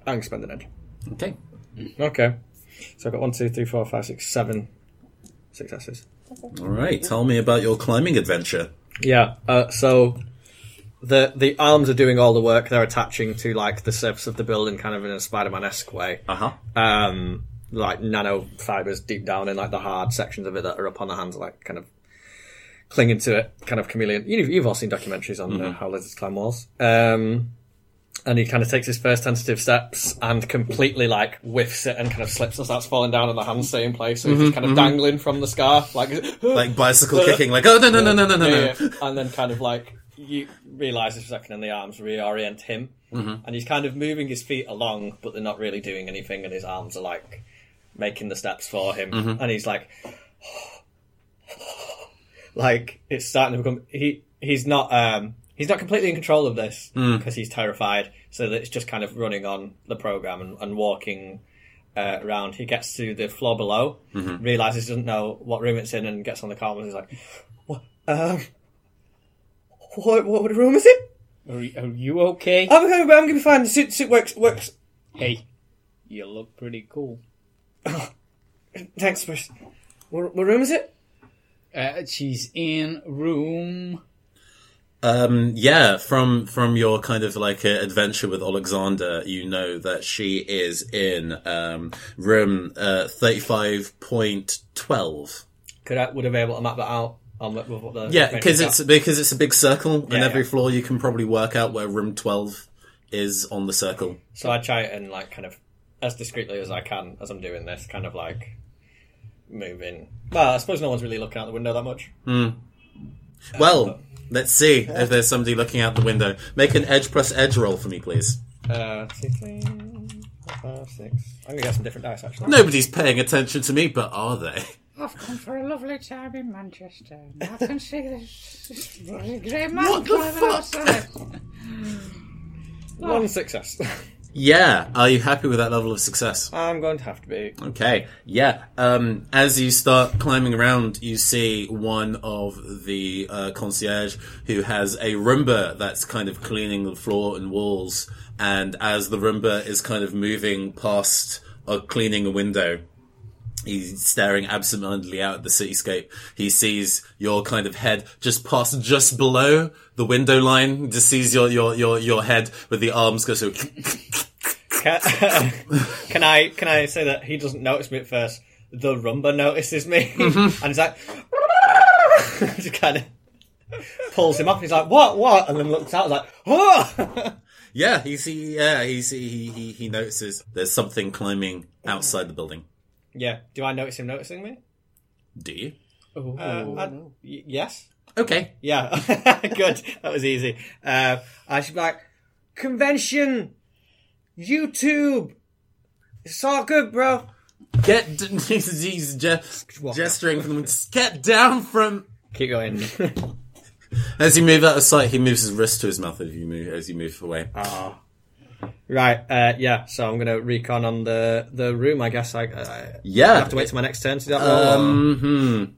Speaker 4: I'm going to spend an edge.
Speaker 1: Okay.
Speaker 4: Okay. So I've got one, two, three, four, five, six, seven successes.
Speaker 1: All right. Tell me about your climbing adventure.
Speaker 4: Yeah. Uh, so the the arms are doing all the work. They're attaching to like the surface of the building, kind of in a Spider-Man-esque way.
Speaker 1: Uh huh.
Speaker 4: Um, like nano fibers deep down in like the hard sections of it that are up on the hands, like kind of clinging to it, kind of chameleon. You've, you've all seen documentaries on mm-hmm. uh, how lizards climb walls. Um, and he kind of takes his first tentative steps and completely like whiffs it and kind of slips and starts falling down and the hands stay in place. So he's
Speaker 1: mm-hmm,
Speaker 4: just kind of
Speaker 1: mm-hmm.
Speaker 4: dangling from the scarf, like
Speaker 1: like bicycle kicking, like oh no no no no no no
Speaker 4: yeah,
Speaker 1: no.
Speaker 4: Yeah. And then kind of like you realise for a second, and the arms reorient him,
Speaker 1: mm-hmm.
Speaker 4: and he's kind of moving his feet along, but they're not really doing anything, and his arms are like making the steps for him,
Speaker 1: mm-hmm.
Speaker 4: and he's like, like it's starting to become he he's not um he's not completely in control of this because mm. he's terrified, so that it's just kind of running on the program and, and walking uh, around. He gets to the floor below,
Speaker 1: mm-hmm.
Speaker 4: realizes he doesn't know what room it's in, and gets on the call and he's like, what um what what room is it?
Speaker 3: Are you, are you okay?
Speaker 4: I'm gonna, I'm gonna be fine. The suit, suit works works.
Speaker 3: Hey, you look pretty cool.
Speaker 4: Oh, thanks, Bruce. What, what room is it?
Speaker 3: Uh, she's in room.
Speaker 1: Um, yeah, from from your kind of like uh, adventure with Alexander, you know that she is in um, room uh, thirty-five point twelve.
Speaker 4: Could I would I be able to map that out? On the, with what the
Speaker 1: yeah, because it's because it's a big circle,
Speaker 4: yeah,
Speaker 1: and every
Speaker 4: yeah.
Speaker 1: floor you can probably work out where room twelve is on the circle.
Speaker 4: So I try it and like kind of as discreetly as I can as I'm doing this, kind of like moving. Well, I suppose no one's really looking out the window that much.
Speaker 1: Mm. Well, uh, let's see if there's somebody looking out the window. Make an edge plus edge roll for me, please.
Speaker 4: Uh, two, three, four, five, six. I'm gonna get some different dice actually.
Speaker 1: Nobody's paying attention to me, but are they?
Speaker 5: I've come for a lovely time in Manchester. I can see this, this really great man
Speaker 1: What the
Speaker 5: climbing
Speaker 1: fuck?
Speaker 5: outside.
Speaker 4: One success.
Speaker 1: Yeah, are you happy with that level of success?
Speaker 4: I'm going to have to be.
Speaker 1: Okay, yeah. Um, as you start climbing around, you see one of the uh, concierge who has a Roomba that's kind of cleaning the floor and walls, and as the Roomba is kind of moving past or cleaning a window, he's staring absentmindedly out at the cityscape. He sees your kind of head just past just below the window line. He just sees your, your, your, your head with the arms go so...
Speaker 4: Can, can I can I say that he doesn't notice me at first? The Roomba notices me. Mm-hmm. And he's like... just kind of pulls him up. He's like, what, what? And then looks out and like, oh!
Speaker 1: Yeah, he's, he, yeah, he's, he, he, he notices there's something climbing outside the building.
Speaker 4: Yeah. Do I notice him noticing me?
Speaker 1: Do you?
Speaker 3: Oh,
Speaker 4: Uh, I- y- yes.
Speaker 1: Okay.
Speaker 4: Yeah. Good. That was easy. Uh, I should be like, convention, YouTube. It's all good, bro.
Speaker 1: Get, d- he's, he's ge- gesturing for them. Just get down from...
Speaker 4: Keep going.
Speaker 1: As you move out of sight, he moves his wrist to his mouth as you move, as you move away.
Speaker 4: Oh. Right, uh, yeah, so I'm going to recon on the, the room, I guess. I, I
Speaker 1: Yeah.
Speaker 4: have to wait till my next turn to do that roll,
Speaker 1: Um, hmm.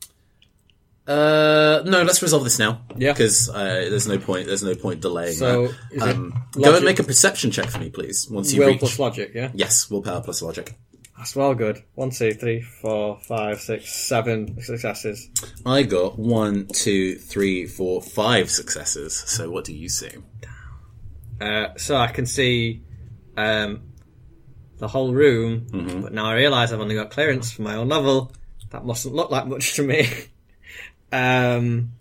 Speaker 1: Uh, no, let's resolve this now.
Speaker 4: Yeah.
Speaker 1: Because uh, there's no point. There's no point delaying.
Speaker 4: So,
Speaker 1: that.
Speaker 4: is it
Speaker 1: Um, go
Speaker 4: logic?
Speaker 1: and make a perception check for me, please. Once you
Speaker 4: Will
Speaker 1: reach.
Speaker 4: plus logic, yeah?
Speaker 1: Yes, willpower plus logic.
Speaker 4: That's well good. One, two, three, four, five, six, seven successes.
Speaker 1: I got one, two, three, four, five successes. So what do you see?
Speaker 4: Uh, so I can see um, the whole room,
Speaker 1: Mm-hmm.
Speaker 4: but now I realise I've only got clearance for my own level. That mustn't look like much to me. um,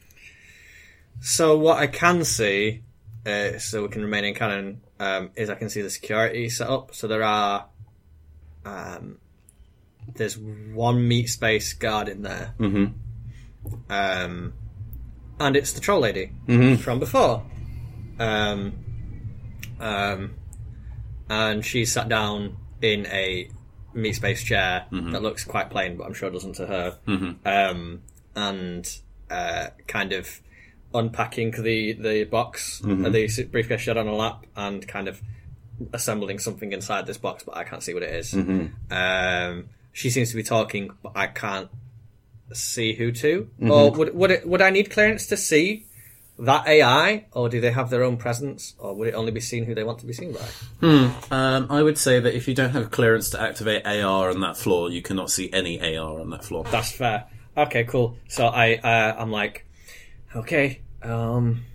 Speaker 4: so what I can see, uh, so we can remain in canon, um, is I can see the security set up. So there are, um, there's one meat space guard in there,
Speaker 1: Mm-hmm.
Speaker 4: um, and it's the troll lady
Speaker 1: Mm-hmm.
Speaker 4: from before. Um, um, and she's sat down in a meat space chair
Speaker 1: Mm-hmm.
Speaker 4: that looks quite plain, but I'm sure doesn't to her.
Speaker 1: Mm-hmm.
Speaker 4: Um, and uh, kind of unpacking the the box,
Speaker 1: Mm-hmm.
Speaker 4: uh, the briefcase she had on her lap, and kind of assembling something inside this box, but I can't see what it is.
Speaker 1: Mm-hmm.
Speaker 4: Um, she seems to be talking, but I can't see who to.
Speaker 1: Mm-hmm.
Speaker 4: Or would would it, would I need clearance to see that A I, or do they have their own presence, or would it only be seen who they want to be seen by?
Speaker 1: Um, I would say that if you don't have clearance to activate A R on that floor, you cannot see any A R on that floor.
Speaker 4: That's fair. Okay, cool. So I, uh, I'm like, okay, um,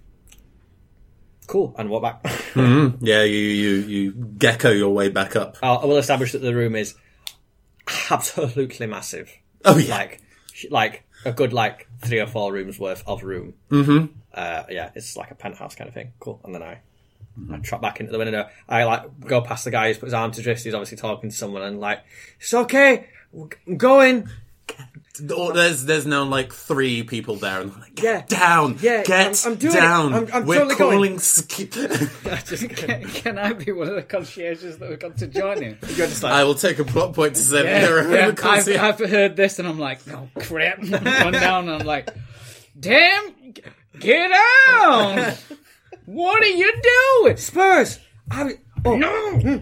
Speaker 4: cool, and walk back.
Speaker 1: Mm-hmm. Yeah, you, you, you gecko your way back up.
Speaker 4: I'll, I will establish that the room is absolutely massive.
Speaker 1: Oh, yeah.
Speaker 4: Like, like a good like three or four rooms worth of room.
Speaker 1: Mm-hmm.
Speaker 4: Uh, yeah, it's like a penthouse kind of thing. Cool. And then I, mm-hmm. I trot back into the window. I like go past the guy who's put his arm to his wrist. He's obviously talking to someone, and like, it's okay, I'm going.
Speaker 1: Or there's there's now like three people there, and I'm like, get
Speaker 4: Yeah.
Speaker 1: down,
Speaker 4: Yeah,
Speaker 1: get
Speaker 4: I'm- I'm doing it.
Speaker 1: down.
Speaker 4: I'm- I'm
Speaker 1: We're
Speaker 4: totally going."
Speaker 1: calling. Ski-
Speaker 3: Can, can I be one of the concierges that have got to join him?
Speaker 4: You're just like,
Speaker 1: I will take a plot point to say that you're a
Speaker 3: yeah,
Speaker 1: home
Speaker 3: I've,
Speaker 1: concierge.
Speaker 3: I've heard this and I'm like, oh crap. Run down and I'm like, damn, get out! What are you doing?
Speaker 4: Spurs. I, oh.
Speaker 3: No!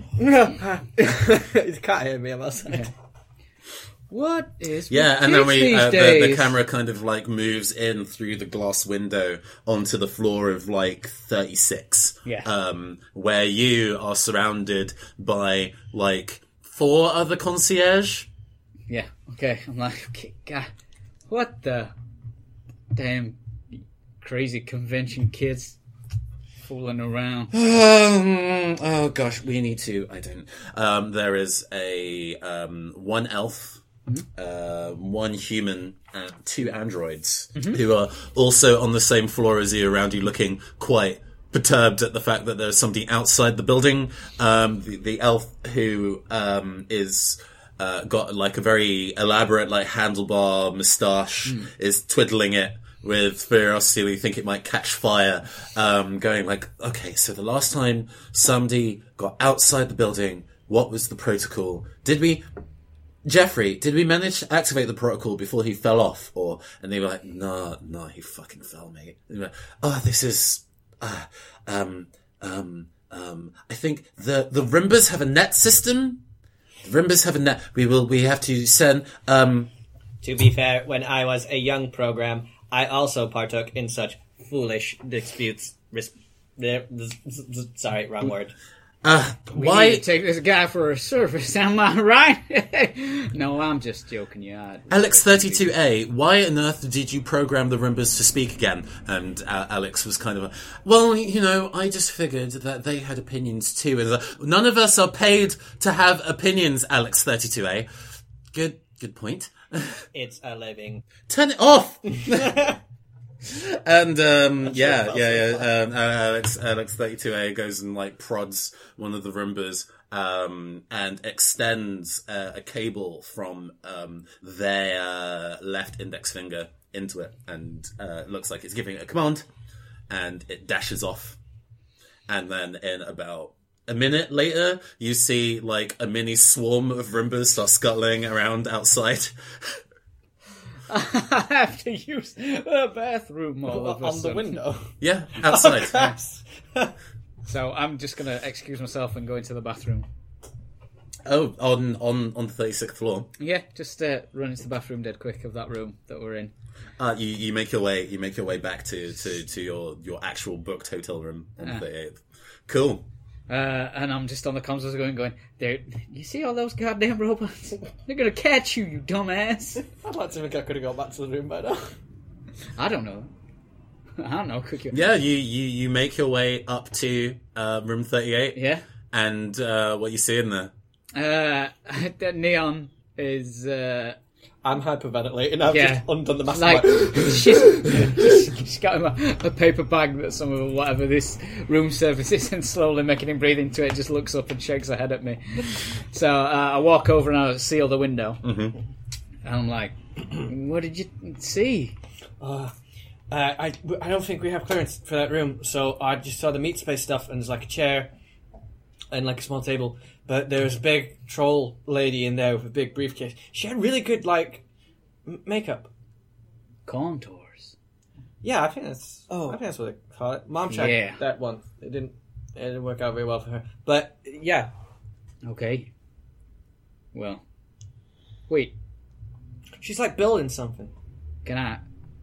Speaker 4: You can't hear me. I'm outside.
Speaker 3: What is
Speaker 1: Yeah,
Speaker 3: with
Speaker 1: and then
Speaker 3: kids
Speaker 1: we
Speaker 3: these
Speaker 1: uh, the, the
Speaker 3: days?
Speaker 1: camera kind of like moves in through the glass window onto the floor of like thirty-six.
Speaker 3: Yeah.
Speaker 1: Um, where you are surrounded by like four other concierge.
Speaker 3: Yeah, okay. I'm like, okay, God, what the damn crazy convention kids fooling around.
Speaker 1: Um, oh gosh, we need to. I don't. Um, there is a um, one elf, uh, one human, and two androids who are also on the same floor as you, around you, looking quite perturbed at the fact that there's somebody outside the building. Um, the, the elf who um, is. Uh, got like a very elaborate like handlebar moustache, is twiddling it with ferocity. We think it might catch fire. Um, going like, okay, so the last time somebody got outside the building, what was the protocol? Did we, Jeffrey, did we manage to activate the protocol before he fell off? Or, and they were like, no, no, he fucking fell, mate. And they were like, oh, this is, uh, um, um, um, I think the, the Rimbas have a net system. The Rimbas have a net. We will, we have to send, um,
Speaker 4: To be fair, when I was a young program, I also partook in such foolish disputes. Ris- Sorry, wrong word.
Speaker 1: uh,
Speaker 3: We
Speaker 1: why?
Speaker 3: need to take this guy for a service, am I right? No, I'm just joking you. I-
Speaker 1: Alex thirty-two A, why on earth did you program the Rimbas to speak again? And uh, Alex was kind of, a, well, you know, I just figured that they had opinions too. And uh, none of us are paid to have opinions, Alex thirty-two A. Good, good point.
Speaker 4: It's a living.
Speaker 1: Turn it off! And um, yeah, yeah, yeah. Um, uh, Alex, Alex thirty-two A goes and like prods one of the Rimbas um, and extends uh, a cable from um, their left index finger into it, and uh, looks like it's giving it a command, and it dashes off. And then in about a minute later, you see like a mini swarm of Rimbas start scuttling around outside.
Speaker 3: I have to use the bathroom all of a
Speaker 4: On the
Speaker 3: sudden.
Speaker 4: window.
Speaker 1: Yeah, outside.
Speaker 3: So I'm just going to excuse myself and go into the bathroom.
Speaker 1: Oh, on on on the thirty-sixth floor.
Speaker 3: Yeah, just uh, run into the bathroom dead quick of that room that we're in.
Speaker 1: Uh, you you make your way you make your way back to, to, to your, your actual booked hotel room on the
Speaker 3: Ah.
Speaker 1: thirty-eighth. Cool.
Speaker 3: Uh, and I'm just on the comms going, going, there. You see all those goddamn robots? They're gonna catch you, you dumbass.
Speaker 4: I'd like to think I could have gone back to the room by now.
Speaker 3: I don't know. I don't know. Could you?
Speaker 1: Yeah, you, you, you make your way up to uh, room thirty-eight.
Speaker 3: Yeah.
Speaker 1: And uh, what you see in there?
Speaker 3: Uh, that Neon is uh,
Speaker 4: I'm hyperventilating. I've
Speaker 3: Yeah.
Speaker 4: just undone the mask.
Speaker 3: like she's, she's got him a, a paper bag that some of whatever this room service is, and slowly making him breathe into it. Just looks up and shakes her head at me. So uh, I walk over and I seal the window,
Speaker 1: Mm-hmm.
Speaker 3: and I'm like, "What did you see?"
Speaker 4: Uh, uh, I, I don't think we have clearance for that room, so I just saw the meat space stuff, and there's like a chair and like a small table. But there's a big troll lady in there with a big briefcase. She had really good like m- makeup.
Speaker 3: Contours.
Speaker 4: Yeah, I think that's.
Speaker 2: Oh.
Speaker 4: I think that's what they call it. Mom checked
Speaker 3: Yeah.
Speaker 4: that one. It didn't. It didn't work out very well for her. But yeah,
Speaker 3: Okay. Well, wait.
Speaker 4: she's like building something.
Speaker 3: Can I?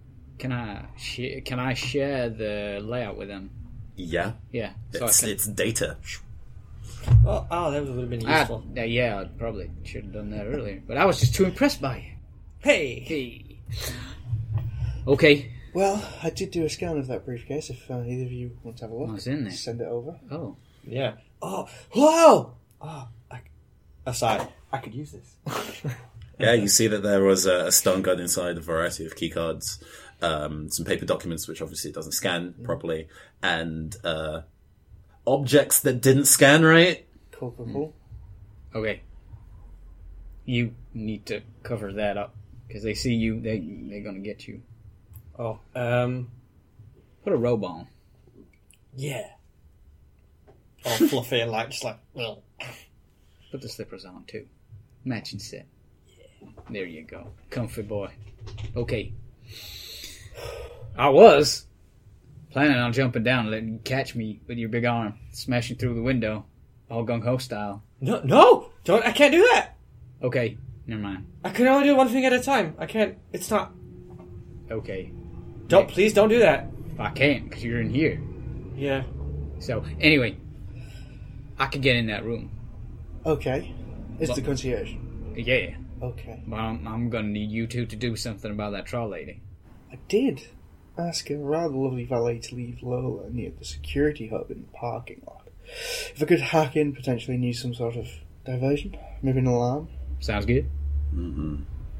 Speaker 3: can I sh- can I share the layout with them?
Speaker 1: Yeah,
Speaker 3: Yeah, so
Speaker 1: it's
Speaker 3: I can.
Speaker 1: it's data.
Speaker 6: Oh, oh, that would have been
Speaker 3: I-
Speaker 6: useful.
Speaker 3: uh, yeah, I probably should have done that earlier, but I was just too impressed by it.
Speaker 6: Hey!
Speaker 3: Hey. Okay.
Speaker 2: Well, I did do a scan of that briefcase. If uh, either of you want to have a look,
Speaker 3: Oh, it's in there.
Speaker 2: send it over.
Speaker 3: Oh.
Speaker 6: Yeah. Oh, wow! Oh, I, aside, I could use this.
Speaker 1: Yeah, you see that there was a, a stun gun inside, a variety of keycards, um, some paper documents, which obviously it doesn't scan properly, and uh, objects that didn't scan right.
Speaker 2: Cool, cool, cool.
Speaker 3: Okay. You need to cover that up because they see you. They they're gonna get you.
Speaker 6: Oh, um,
Speaker 3: Put a robe on.
Speaker 6: yeah. All fluffy and like, just like, well.
Speaker 3: Put the slippers on too. Matching set. There you go. Comfy boy. Okay. I was planning on jumping down and letting you catch me with your big arm, smashing through the window, all gung ho style.
Speaker 6: No, no! Don't, I can't do that!
Speaker 3: Okay, never mind.
Speaker 6: I can only do one thing at a time. I can't, it's not,
Speaker 3: Okay.
Speaker 6: don't, please don't do that.
Speaker 3: I can't because you're in here.
Speaker 6: Yeah.
Speaker 3: So, anyway, I can get in that room.
Speaker 2: Okay. It's
Speaker 3: What?
Speaker 2: the concierge.
Speaker 3: Yeah.
Speaker 2: Okay.
Speaker 3: But I'm, I'm going to need you two to do something about that troll lady.
Speaker 2: I did ask a rather lovely valet to leave Lola near the security hub in the parking lot. If I could hack in, potentially and use some sort of diversion, maybe an alarm.
Speaker 3: Sounds good?
Speaker 1: Mm-hmm.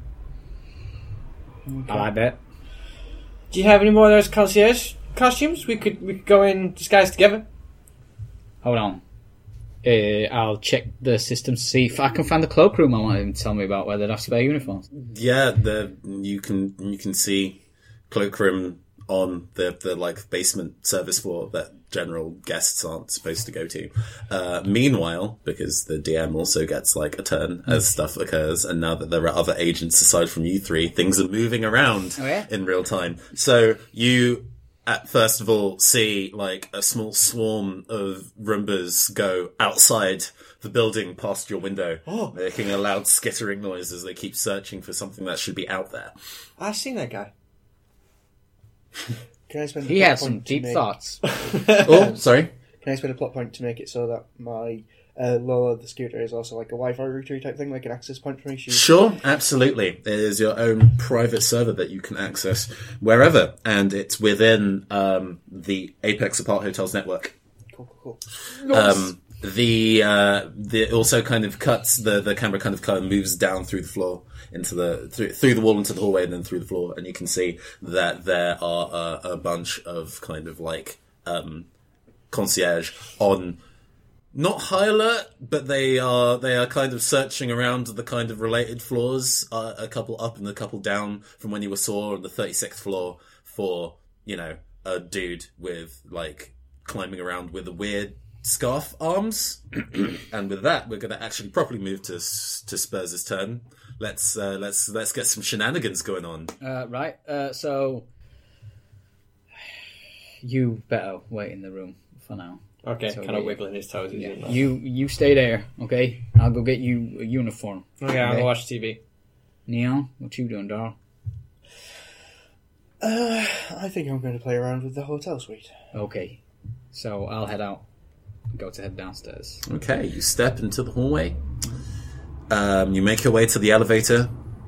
Speaker 3: I like that.
Speaker 6: Do you have any more of those concierge costumes? We could, we could go in disguised together.
Speaker 3: Hold on. Uh, I'll check the system to see if I can find the cloakroom I want him to tell me about, whether that's spare uniforms.
Speaker 1: Yeah, the you can you can see cloakroom on the the like basement service floor that general guests aren't supposed to go to. Uh, meanwhile, because the D M also gets like a turn as stuff occurs, and now that there are other agents aside from you three, things are moving around
Speaker 3: Oh, yeah?
Speaker 1: in real time. So you. At first of all, see like a small swarm of Roombas go outside the building past your window,
Speaker 6: Oh.
Speaker 1: making a loud skittering noise as they keep searching for something that should be out there.
Speaker 6: I've seen that guy.
Speaker 2: Can I spend a
Speaker 3: He
Speaker 2: plot
Speaker 3: had some
Speaker 2: point to
Speaker 3: deep
Speaker 2: make-
Speaker 3: thoughts.
Speaker 1: Oh, sorry.
Speaker 2: Can I spend a plot point to make it so that my uh, Lola the scooter is also like a Wi-Fi router type thing, like an access point for me? She
Speaker 1: Sure, absolutely. It is your own private server that you can access wherever, and it's within um, the Apex Apart Hotels network.
Speaker 2: Cool, cool, cool.
Speaker 1: Um, the uh, the it also kind of cuts the the camera kind of kind of moves down through the floor into the through through the wall into the hallway and then through the floor, and you can see that there are a, a bunch of kind of like um, concierge on. Not high alert, but they are they are kind of searching around the kind of related floors, uh, a couple up and a couple down from when you were saw on the thirty-sixth floor for, you know, a dude with, like, climbing around with a weird scarf arms. And with that, we're going to actually properly move to to Spurs' turn. Let's uh, let's let's get some shenanigans going on.
Speaker 3: Uh, right, uh, so... You better wait in the room for now.
Speaker 6: Okay,
Speaker 3: So
Speaker 6: kind of
Speaker 3: we-
Speaker 6: wiggling his toes.
Speaker 3: Yeah.
Speaker 6: Yeah.
Speaker 3: You you stay there, okay? I'll go get you a uniform.
Speaker 6: Okay, I'm
Speaker 3: Okay.
Speaker 6: gonna watch T V.
Speaker 3: Neon, what you doing, doll?
Speaker 2: Uh, I think I'm going to play around with the hotel suite.
Speaker 3: Okay, so I'll head out. Go to head downstairs.
Speaker 1: Okay, you step into the hallway. Um, you make your way to the elevator.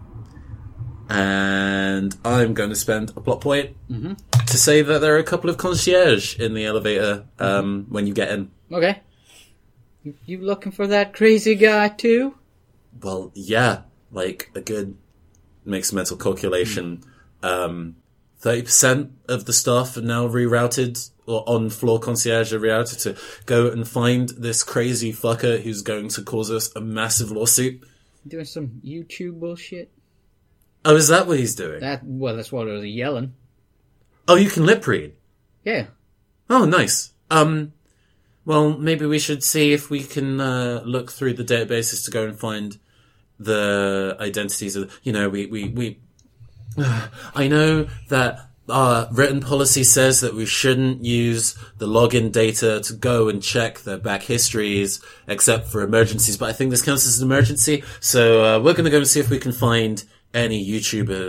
Speaker 1: And I'm going to spend a plot point
Speaker 3: Mm-hmm.
Speaker 1: to say that there are a couple of concierge in the elevator um, when you get in.
Speaker 3: Okay. You, you looking for that crazy guy too?
Speaker 1: Well, yeah, like a good makes a mental calculation. Um, thirty percent of the staff are now rerouted, or on-floor concierge are rerouted to go and find this crazy fucker who's going to cause us a massive lawsuit.
Speaker 3: Doing some YouTube bullshit?
Speaker 1: Oh, is that what he's doing?
Speaker 3: That well, that's what I was yelling.
Speaker 1: Oh, you can lip read.
Speaker 3: Yeah.
Speaker 1: Oh, nice. Um, well, maybe we should see if we can uh, look through the databases to go and find the identities of, you know, we, we, we, I know that our written policy says that we shouldn't use the login data to go and check their back histories, except for emergencies, but I think this counts as an emergency, so uh, we're going to go and see if we can find any YouTubers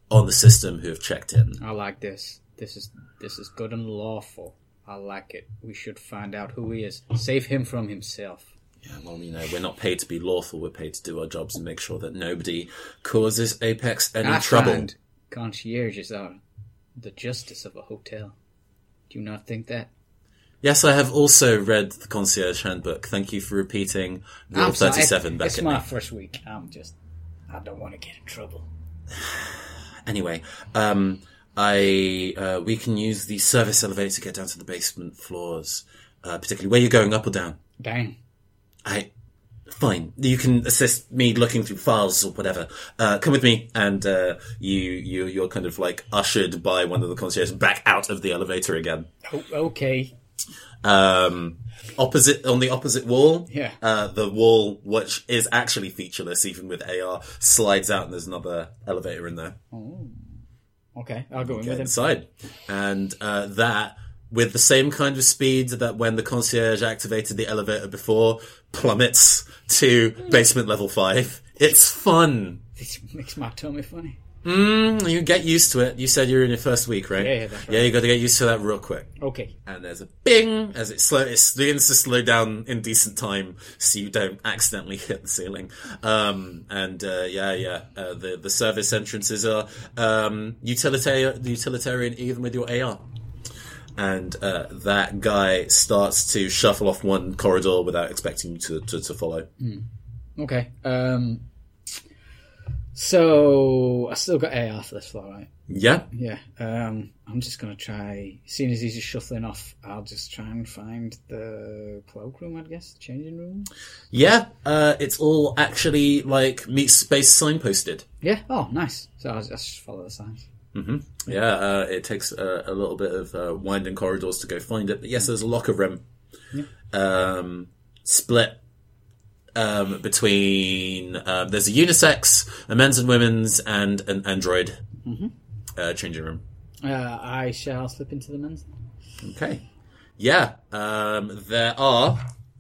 Speaker 1: on the system who have checked in.
Speaker 3: I like this. This is this is good and lawful. I like it. We should find out who he is. Save him from himself.
Speaker 1: Yeah, well, you know, we're not paid to be lawful. We're paid to do our jobs and make sure that nobody causes Apex any
Speaker 3: I
Speaker 1: trouble.
Speaker 3: find concierges are the justice of a hotel. Do you not think that?
Speaker 1: Yes, I have also read the Concierge Handbook. Thank you for repeating Rule
Speaker 3: I'm sorry,
Speaker 1: thirty-seven back
Speaker 3: It's
Speaker 1: at
Speaker 3: my
Speaker 1: me.
Speaker 3: first week. I'm just... I don't want to get in trouble.
Speaker 1: Anyway, um, I uh, we can use the service elevator to get down to the basement floors, uh, particularly where you're going, up or down.
Speaker 3: Bang.
Speaker 1: I... Fine. You can assist me looking through files or whatever. Uh, come with me, and uh, you, you, you're kind of like ushered by one of the concierges back out of the elevator again.
Speaker 3: Oh, okay.
Speaker 1: Um, opposite on the opposite wall,
Speaker 3: Yeah.
Speaker 1: uh, the wall which is actually featureless, even with A R, slides out, and there's another elevator in there.
Speaker 3: Oh. Okay, I'll go in
Speaker 1: Get
Speaker 3: with him.
Speaker 1: inside, and uh, that with the same kind of speed that when the concierge activated the elevator before plummets to basement level five. It's fun.
Speaker 3: This makes my tummy funny.
Speaker 1: Mm, you get used to it. You said you're in your first week, right?
Speaker 3: Yeah, yeah, that's right.
Speaker 1: Yeah, you got to get used to that real quick.
Speaker 3: Okay.
Speaker 1: And there's a bing as it slow. It begins to slow down in decent time, so you don't accidentally hit the ceiling. Um, and uh, yeah, yeah, uh, the the service entrances are um, utilitarian, utilitarian even with your A R. And uh, that guy starts to shuffle off one corridor without expecting you to to, to follow.
Speaker 3: Mm. Okay. Um. So I still got A R for this floor, right?
Speaker 1: Yeah.
Speaker 3: Yeah. Um. I'm just gonna try. Seeing as he's just shuffling off, I'll just try and find the cloakroom. I guess the changing room.
Speaker 1: Yeah. Uh, it's all actually like meet space signposted.
Speaker 3: Yeah. Oh, nice. So I'll, I'll just follow the signs.
Speaker 1: Mm-hmm. Yeah, uh, it takes uh, a little bit of uh, winding corridors to go find it. But yes, there's a locker room.
Speaker 3: Yeah.
Speaker 1: Um, split um, between... Uh, there's a unisex, a men's and women's, and an android
Speaker 3: Mm-hmm.
Speaker 1: uh, changing room.
Speaker 3: Uh, I shall slip into the men's.
Speaker 1: Okay. Yeah, um, there are...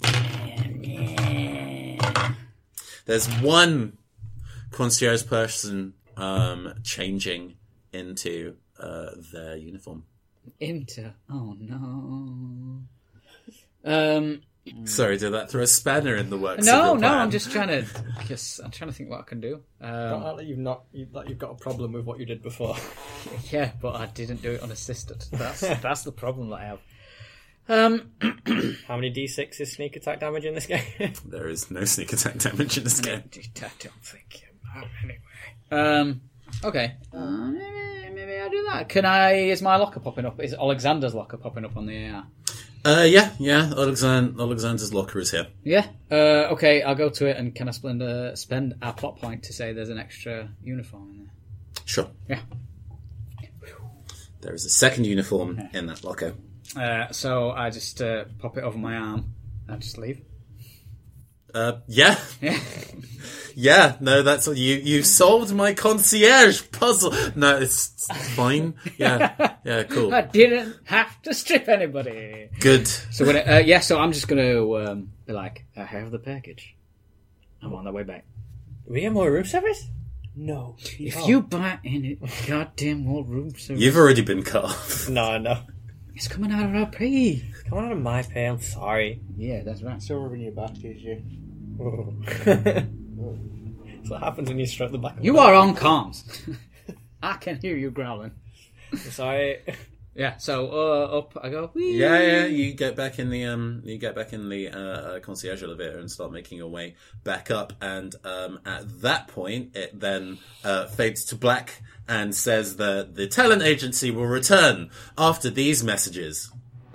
Speaker 1: There's one concierge person um, changing into uh, their uniform.
Speaker 3: Into? Oh, no. Um...
Speaker 1: Sorry, did that throw a spanner in the works?
Speaker 3: No,
Speaker 1: of your
Speaker 3: no,
Speaker 1: plan?
Speaker 3: I'm just trying to. Just, I'm trying to think what I can do.
Speaker 6: Don't
Speaker 3: Um,
Speaker 6: act like you've not you, like you've got a problem with what you did before.
Speaker 3: yeah, but I didn't do it unassisted. That's that's the problem that I have. Um,
Speaker 6: How many d six is sneak attack damage in this game?
Speaker 1: There is no sneak attack damage in this game.
Speaker 3: I don't think. Oh, anyway. Um. Okay. Uh, maybe, maybe I'll do that. Can I? Is my locker popping up? Is Alexander's locker popping up on the A R?
Speaker 1: Uh, yeah, yeah. Alexander, Alexander's locker is here.
Speaker 3: Yeah. Uh. Okay. I'll go to it, and can I spend a spend a plot point to say there's an extra uniform in there?
Speaker 1: Sure.
Speaker 3: Yeah.
Speaker 1: There is a second uniform in that locker.
Speaker 3: Uh. So I just uh, pop it over my arm and just leave.
Speaker 1: Uh, yeah,
Speaker 3: Yeah.
Speaker 1: yeah. No, that's you. You solved my concierge puzzle. No, it's, it's fine. Yeah, yeah. Cool.
Speaker 3: I didn't have to strip anybody.
Speaker 1: Good.
Speaker 3: So when it, uh, yeah, so I'm just gonna um, be like, I have the package. I'm on the way back.
Speaker 6: Do we get more room service?
Speaker 2: No.
Speaker 3: If you buy any goddamn old room service,
Speaker 1: You've already been cut off.
Speaker 6: No, no.
Speaker 3: it's coming out of our pay.
Speaker 6: Come on out of my pay. I'm sorry.
Speaker 3: Yeah, that's right.
Speaker 2: Still rubbing your back, is you?
Speaker 6: That's what happens when you stroke the back. Of
Speaker 3: You
Speaker 6: the
Speaker 3: are on comms. I can hear you growling.
Speaker 6: I'm sorry.
Speaker 3: Yeah, so uh, up I go. Whee!
Speaker 1: Yeah, yeah. You get back in the um, you get back in the uh, uh, concierge elevator and start making your way back up. And um, at that point, it then uh, fades to black and says that the talent agency will return after these messages.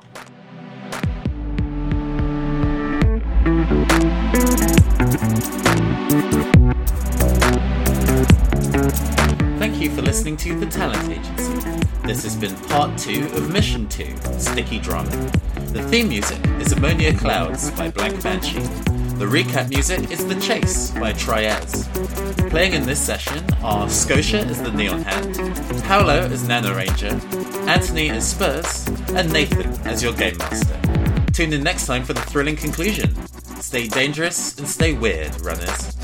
Speaker 1: Thank you for listening to The Talent Agency. This has been part two of Mission two, Sticky Drama. The theme music is Ammonia Clouds by Blank Banshee. The recap music is The Chase by Triaz. Playing in this session are Scotia as the Neon Hand, Paolo as Nano Ranger, Anthony as Spurs, and Nathan as your Game Master. Tune in next time for the thrilling conclusion. Stay dangerous and stay weird, runners.